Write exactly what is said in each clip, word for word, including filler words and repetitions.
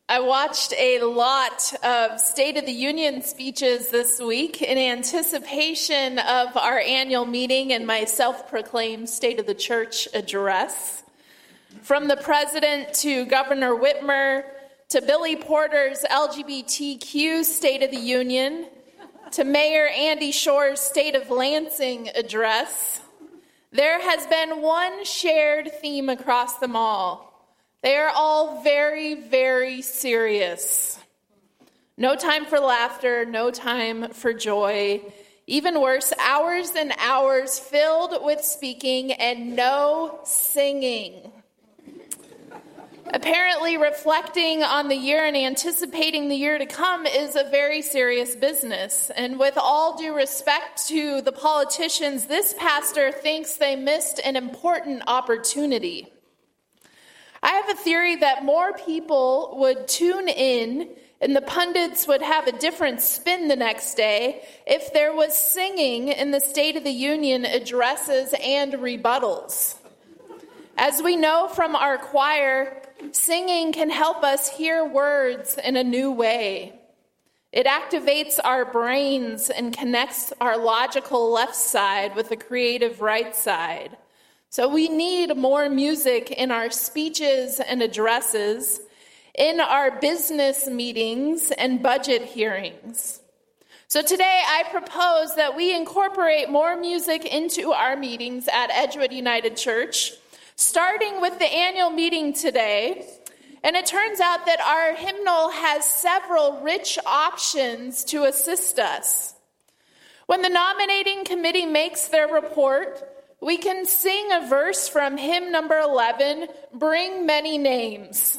I watched a lot of State of the Union speeches this week in anticipation of our annual meeting and my self-proclaimed State of the Church address. From the President to Governor Whitmer to Billy Porter's L G B T Q State of the Union to Mayor Andy Shore's State of Lansing address, there has been one shared theme across them all. They are all very, very serious. No time for laughter, no time for joy. Even worse, hours and hours filled with speaking and no singing. Apparently, reflecting on the year and anticipating the year to come is a very serious business. And with all due respect to the politicians, this pastor thinks they missed an important opportunity. I have a theory that more people would tune in and the pundits would have a different spin the next day if there was singing in the State of the Union addresses and rebuttals. As we know from our choir, singing can help us hear words in a new way. It activates our brains and connects our logical left side with the creative right side. So we need more music in our speeches and addresses, in our business meetings and budget hearings. So today I propose that we incorporate more music into our meetings at Edgewood United Church, starting with the annual meeting today. And it turns out that our hymnal has several rich options to assist us. When the nominating committee makes their report, we can sing a verse from hymn number eleven, Bring Many Names.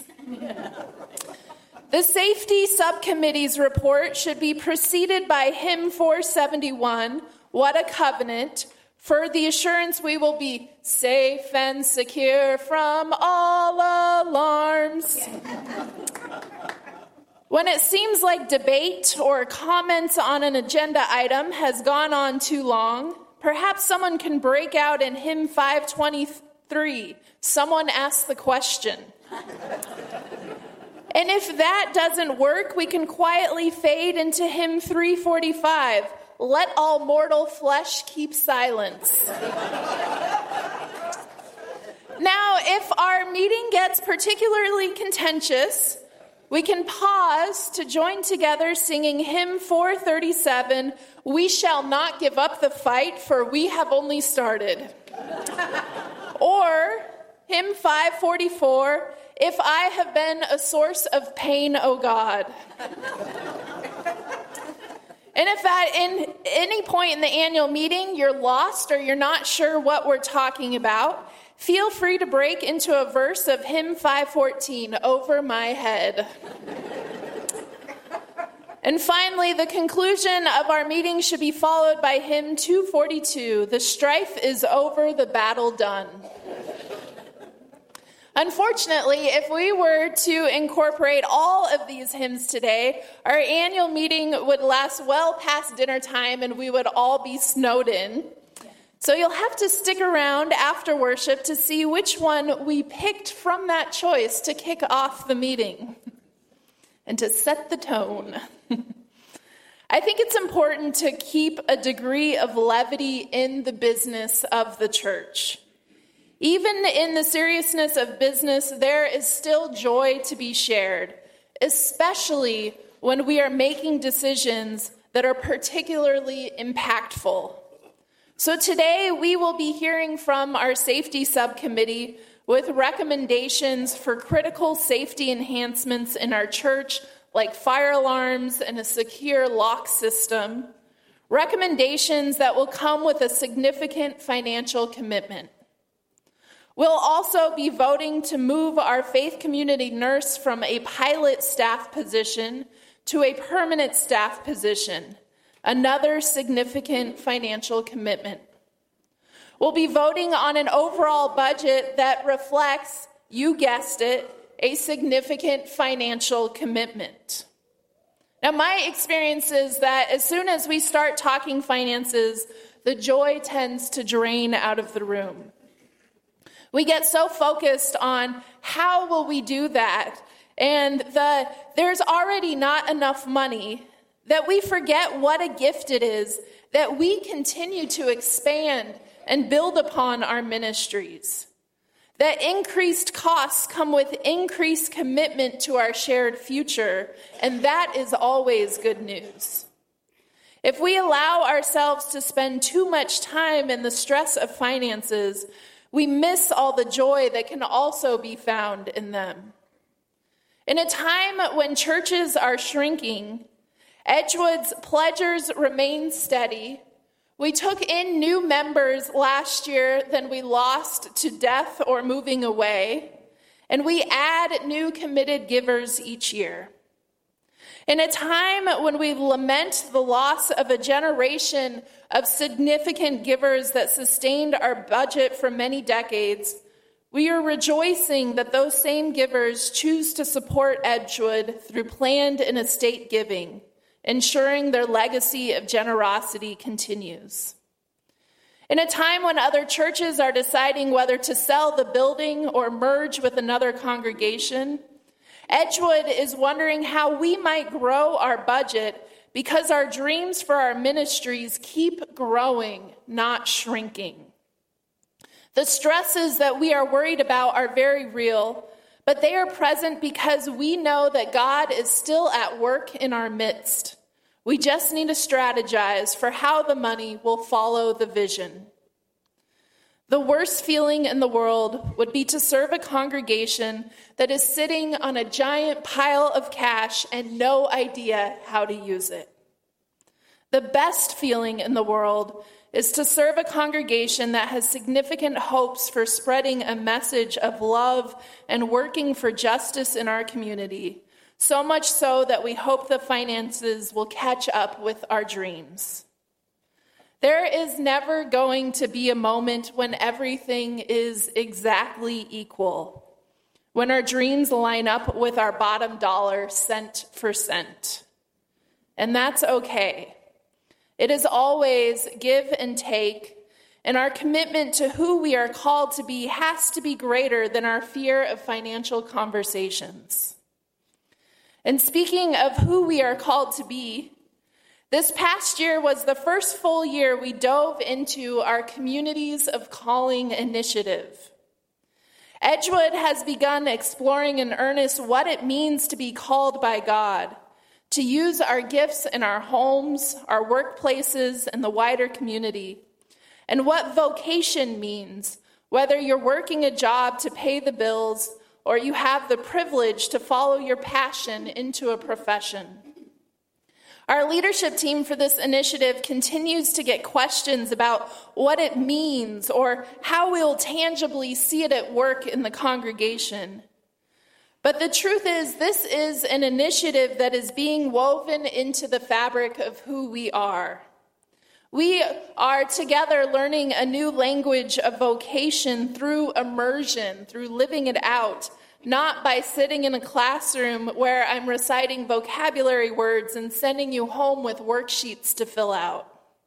The safety subcommittee's report should be preceded by hymn four seventy-one, What a Covenant, for the assurance we will be safe and secure from all alarms. When it seems like debate or comments on an agenda item has gone on too long, perhaps someone can break out in hymn five twenty-three, Someone Ask the Question. And if that doesn't work, we can quietly fade into hymn three forty-five, Let All Mortal Flesh Keep Silence. Now, if our meeting gets particularly contentious, we can pause to join together singing hymn four thirty-seven, We Shall Not Give Up the Fight, for we have only started. Or hymn five forty-four, If I Have Been a Source of Pain, O God. And if at in any point in the annual meeting you're lost or you're not sure what we're talking about, feel free to break into a verse of hymn five fourteen, Over My Head. And finally, the conclusion of our meeting should be followed by hymn two forty-two, The Strife is Over, the Battle Done. Unfortunately, if we were to incorporate all of these hymns today, our annual meeting would last well past dinner time and we would all be snowed in. So you'll have to stick around after worship to see which one we picked from that choice to kick off the meeting and to set the tone. I think it's important to keep a degree of levity in the business of the church. Even in the seriousness of business, there is still joy to be shared, especially when we are making decisions that are particularly impactful. So today we will be hearing from our safety subcommittee with recommendations for critical safety enhancements in our church, like fire alarms and a secure lock system, recommendations that will come with a significant financial commitment. We'll also be voting to move our faith community nurse from a pilot staff position to a permanent staff position, another significant financial commitment. We'll be voting on an overall budget that reflects, you guessed it, a significant financial commitment. Now, my experience is that as soon as we start talking finances, the joy tends to drain out of the room. We get so focused on how will we do that and the there's already not enough money, that we forget what a gift it is that we continue to expand and build upon our ministries. That increased costs come with increased commitment to our shared future, and that is always good news. If we allow ourselves to spend too much time in the stress of finances, we miss all the joy that can also be found in them. In a time when churches are shrinking, Edgewood's pledgers remain steady. We took in new members last year than we lost to death or moving away, and we add new committed givers each year. In a time when we lament the loss of a generation of significant givers that sustained our budget for many decades, we are rejoicing that those same givers choose to support Edgewood through planned and estate giving, ensuring their legacy of generosity continues. In a time when other churches are deciding whether to sell the building or merge with another congregation, Edgewood is wondering how we might grow our budget because our dreams for our ministries keep growing, not shrinking. The stresses that we are worried about are very real, but they are present because we know that God is still at work in our midst. We just need to strategize for how the money will follow the vision. The worst feeling in the world would be to serve a congregation that is sitting on a giant pile of cash and no idea how to use it. The best feeling in the world is to serve a congregation that has significant hopes for spreading a message of love and working for justice in our community, so much so that we hope the finances will catch up with our dreams. There is never going to be a moment when everything is exactly equal, when our dreams line up with our bottom dollar cent for cent. And that's okay. It is always give and take, and our commitment to who we are called to be has to be greater than our fear of financial conversations. And speaking of who we are called to be, this past year was the first full year we dove into our Communities of Calling initiative. Edgewood has begun exploring in earnest what it means to be called by God, to use our gifts in our homes, our workplaces, and the wider community, and what vocation means, whether you're working a job to pay the bills or you have the privilege to follow your passion into a profession. Our leadership team for this initiative continues to get questions about what it means or how we'll tangibly see it at work in the congregation. But the truth is, this is an initiative that is being woven into the fabric of who we are. We are together learning a new language of vocation through immersion, through living it out, not by sitting in a classroom where I'm reciting vocabulary words and sending you home with worksheets to fill out.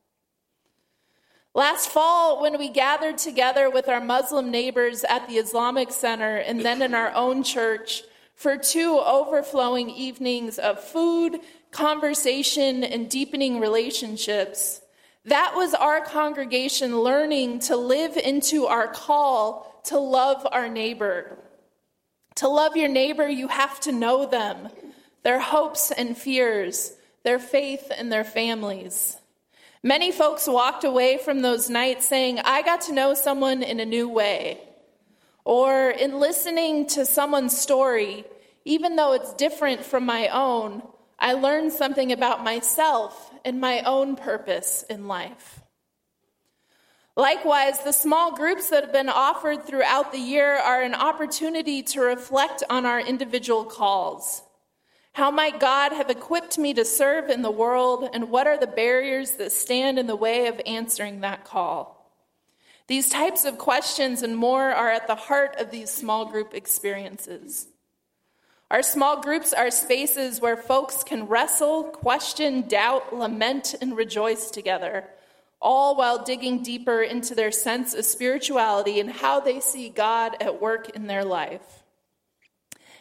Last fall, when we gathered together with our Muslim neighbors at the Islamic Center and then in our own church for two overflowing evenings of food, conversation, and deepening relationships, that was our congregation learning to live into our call to love our neighbor. To love your neighbor, you have to know them, their hopes and fears, their faith and their families. Many folks walked away from those nights saying, I got to know someone in a new way. Or in listening to someone's story, even though it's different from my own, I learned something about myself and my own purpose in life. Likewise, the small groups that have been offered throughout the year are an opportunity to reflect on our individual calls. How might God have equipped me to serve in the world, and what are the barriers that stand in the way of answering that call? These types of questions and more are at the heart of these small group experiences. Our small groups are spaces where folks can wrestle, question, doubt, lament, and rejoice together, all while digging deeper into their sense of spirituality and how they see God at work in their life.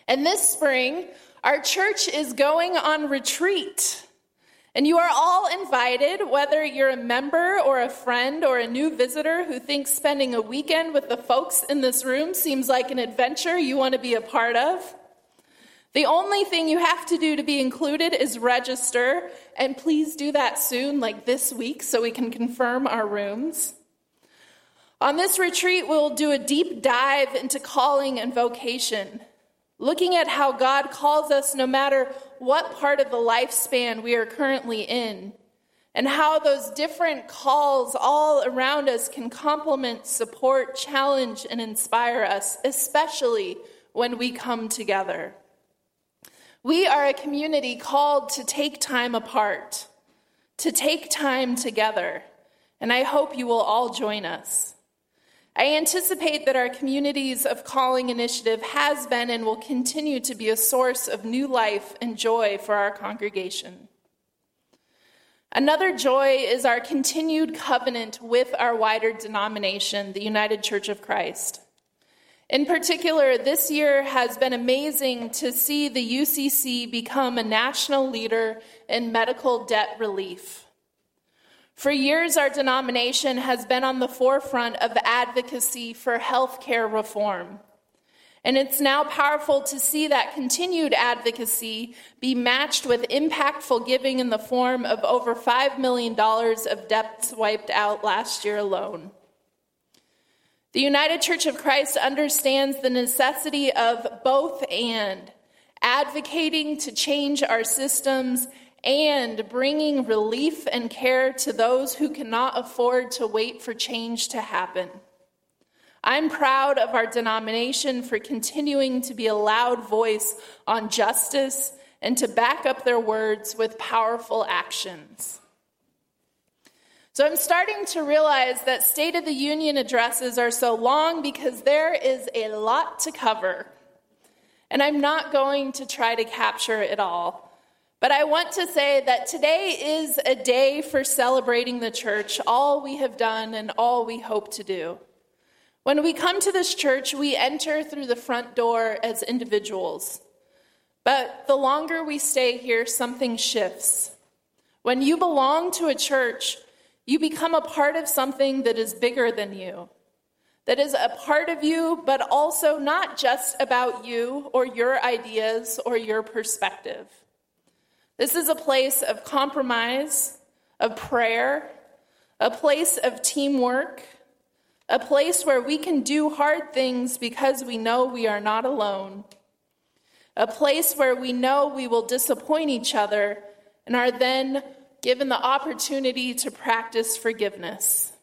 And this spring, our church is going on retreat. And you are all invited, whether you're a member or a friend or a new visitor who thinks spending a weekend with the folks in this room seems like an adventure you want to be a part of. The only thing you have to do to be included is register, and please do that soon, like this week, so we can confirm our rooms. On this retreat, we'll do a deep dive into calling and vocation, looking at how God calls us no matter what part of the lifespan we are currently in, and how those different calls all around us can complement, support, challenge, and inspire us, especially when we come together. We are a community called to take time apart, to take time together, and I hope you will all join us. I anticipate that our Communities of Calling initiative has been and will continue to be a source of new life and joy for our congregation. Another joy is our continued covenant with our wider denomination, the United Church of Christ. In particular, this year has been amazing to see the U C C become a national leader in medical debt relief. For years, our denomination has been on the forefront of advocacy for healthcare reform. And it's now powerful to see that continued advocacy be matched with impactful giving in the form of over five million dollars of debts wiped out last year alone. The United Church of Christ understands the necessity of both and, advocating to change our systems and bringing relief and care to those who cannot afford to wait for change to happen. I'm proud of our denomination for continuing to be a loud voice on justice and to back up their words with powerful actions. So I'm starting to realize that State of the Union addresses are so long because there is a lot to cover. And I'm not going to try to capture it all. But I want to say that today is a day for celebrating the church, all we have done and all we hope to do. When we come to this church, we enter through the front door as individuals. But the longer we stay here, something shifts. When you belong to a church, you become a part of something that is bigger than you, that is a part of you, but also not just about you or your ideas or your perspective. This is a place of compromise, of prayer, a place of teamwork, a place where we can do hard things because we know we are not alone, a place where we know we will disappoint each other and are then given the opportunity to practice forgiveness.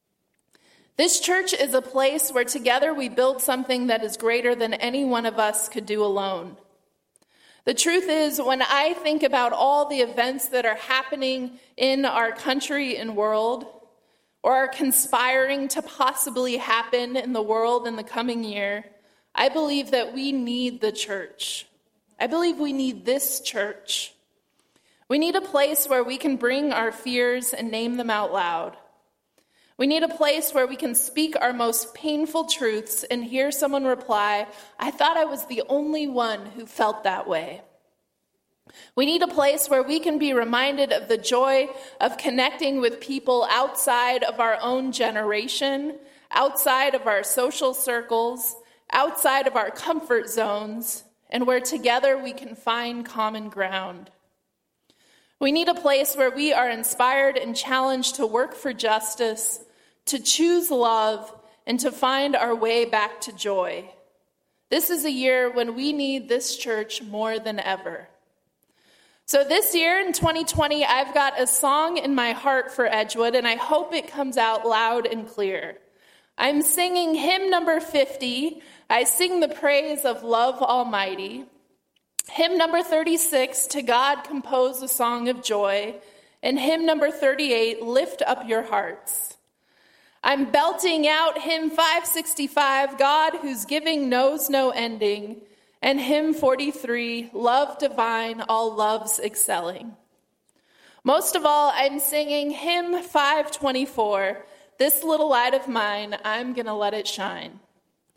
This church is a place where together we build something that is greater than any one of us could do alone. The truth is, when I think about all the events that are happening in our country and world, or are conspiring to possibly happen in the world in the coming year, I believe that we need the church. I believe we need this church. We need a place where we can bring our fears and name them out loud. We need a place where we can speak our most painful truths and hear someone reply, "I thought I was the only one who felt that way." We need a place where we can be reminded of the joy of connecting with people outside of our own generation, outside of our social circles, outside of our comfort zones, and where together we can find common ground. We need a place where we are inspired and challenged to work for justice, to choose love, and to find our way back to joy. This is a year when we need this church more than ever. So this year in twenty twenty, I've got a song in my heart for Edgewood, and I hope it comes out loud and clear. I'm singing hymn number fifty, I Sing the Praise of Love Almighty. Hymn number thirty-six, To God Compose a Song of Joy. And hymn number thirty-eight, Lift Up Your Hearts. I'm belting out hymn five sixty-five, God Whose Giving Knows No Ending. And hymn forty-three, Love Divine, All Loves Excelling. Most of all, I'm singing hymn five twenty-four, This Little Light of Mine, I'm Gonna Let It Shine.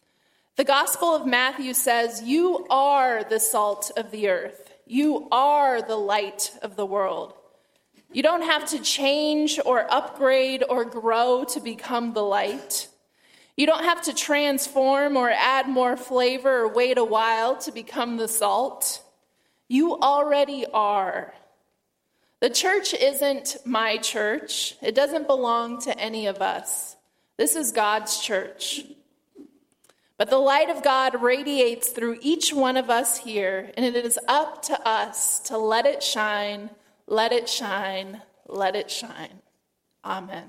The Gospel of Matthew says, "You are the salt of the earth. You are the light of the world." You don't have to change or upgrade or grow to become the light. You don't have to transform or add more flavor or wait a while to become the salt. You already are. The church isn't my church. It doesn't belong to any of us. This is God's church. But the light of God radiates through each one of us here, and it is up to us to let it shine, let it shine, let it shine. Amen.